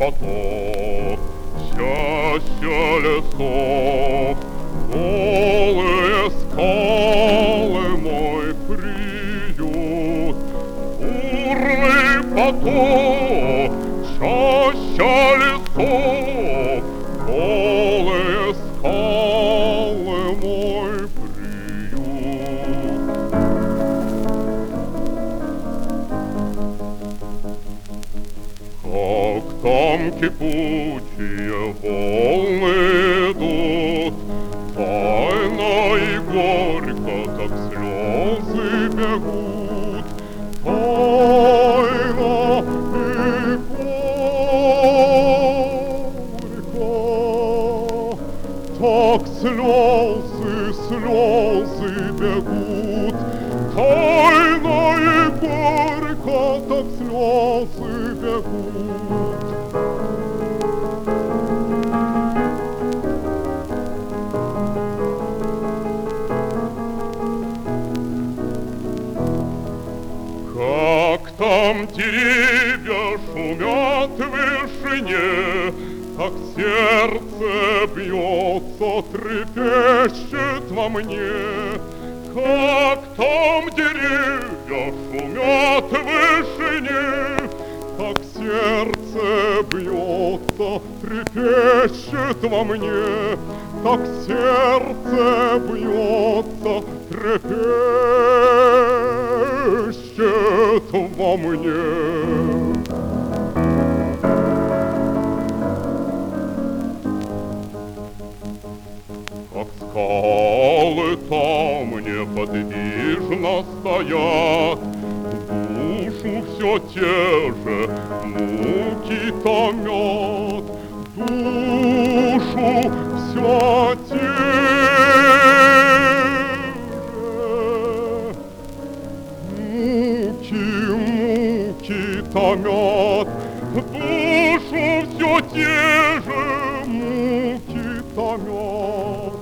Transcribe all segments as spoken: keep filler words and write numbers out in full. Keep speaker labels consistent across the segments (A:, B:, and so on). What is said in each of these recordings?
A: поток, чаще лесов, голые скалы мой приют. Бурный поток, чаще лесов, голые скалы мой приют. Как там кипучие волны идут, тайно и горько, как слезы бегут. Тайно и горько, так слезы, слезы бегут. Тайно и горько, так слезы бегут. Как там деревья шумят в вышине, как сердце бьется, трепещет во мне. Как там деревья шумят в вышине, как сердце бьется, трепещет во мне. Как сердце бьется, трепещет во мне. Как скалы там неподвижно стоят, душу все те же муки томят. Душу все те же муки, муки томят. Душу все те же муки томят.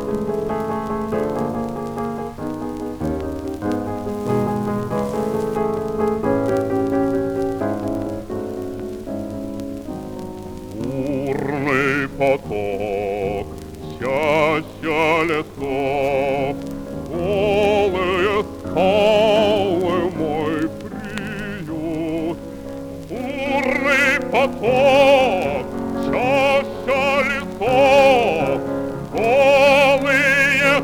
A: Бурный поток, чаще лесов, голые скалы мой приют. Бурный поток, чаще лесов, голые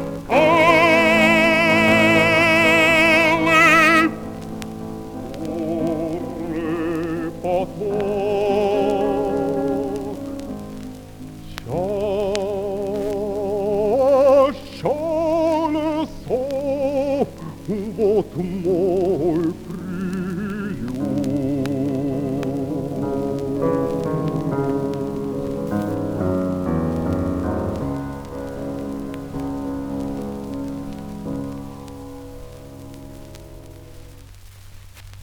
A: скалы. Бурный поток, чаще лесов, вот мой